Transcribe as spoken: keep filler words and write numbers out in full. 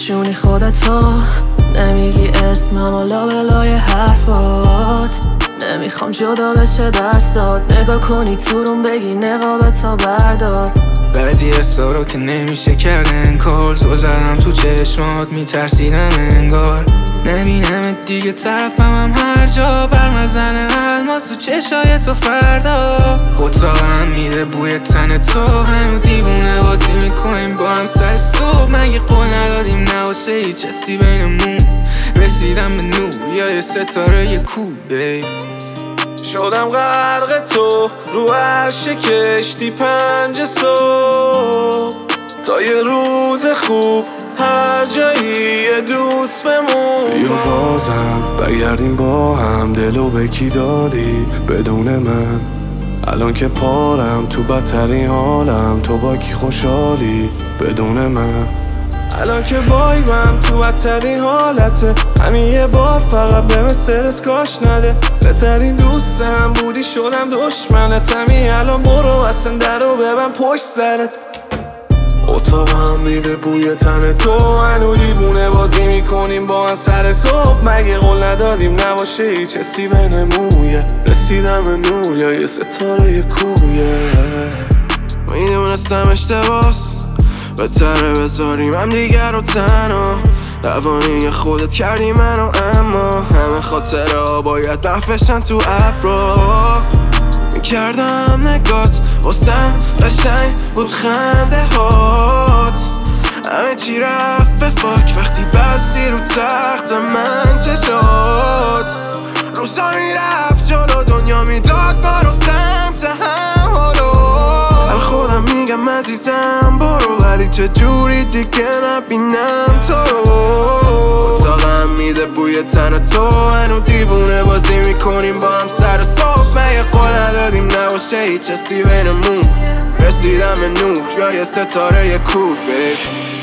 نمیپوشونی خودتو، نمیگی اسمم و لابلای حرفات. نمیخوام جدا بشه دستات، نگاه کنی تو روم بگی نقابتو بردار. بعضی حسا رو که نمیشه کرد انکار، زو زدم تو چشمات میترسیدم انگار نبینم دیگه طرفم هم هر جا برمزن الماس تو چشای تو فردا. اتاقم میده بوی تن تو، هنو دیوونه بازی میکنیم با هم سر صبح. مگه قول ندادیم نباشه هیچ حسی بینمون؟ رسیدم به نور یا یه ستاره یه کوبه. شدم غرق تو رو عرش کشتی پنج صبح، تا یه روز خوب هر جایی یه دوست بمون. یا بازم برگردیم با هم، دلو به کی دادی بدون من؟ الان که پارم تو بدترین حالم، تو با کی خوشحالی بدون من؟ الان که وایبم تو بدترین حالته، همین یه بار فقط به استرس کاش نده. بهترین دوستم بودی شدم دشمنت، همین الان برو اصلا در رو ببن پشت سرت. اتاقم میده بوی تن تو، هنو دیوونه بازی میکنیم با هم سر صبح. مگه قول ندادیم نباشه هیچ حسی بینمون؟ رسیدم به نور یا یه ستاره یه کویه. میدونستم اشتباس، بهتره بذاریم هم دیگر رو تنها. دوانی خودت کردی منو، اما همه خاطره ها باید محفشن تو ابرا. میکردم نگات واسم قشنگ بود خنده هات، همه چی رفت به فاک وقتی بستی رو تخت من چشات. روزا میرفت جلو دنیا میداد ما رو سمت هم حالو. هر خودم میگم عزیزم برو، ولی چجوری دیگه نبینم تو رو. اتاقم میده بوی تن تو، هنو دیوونه بازی میکنیم با هم سر صبح. مگه قول ندادیم نباشه هیچ حسی بینمون؟ رسیدم به نور یا یه ستاره یه کوه.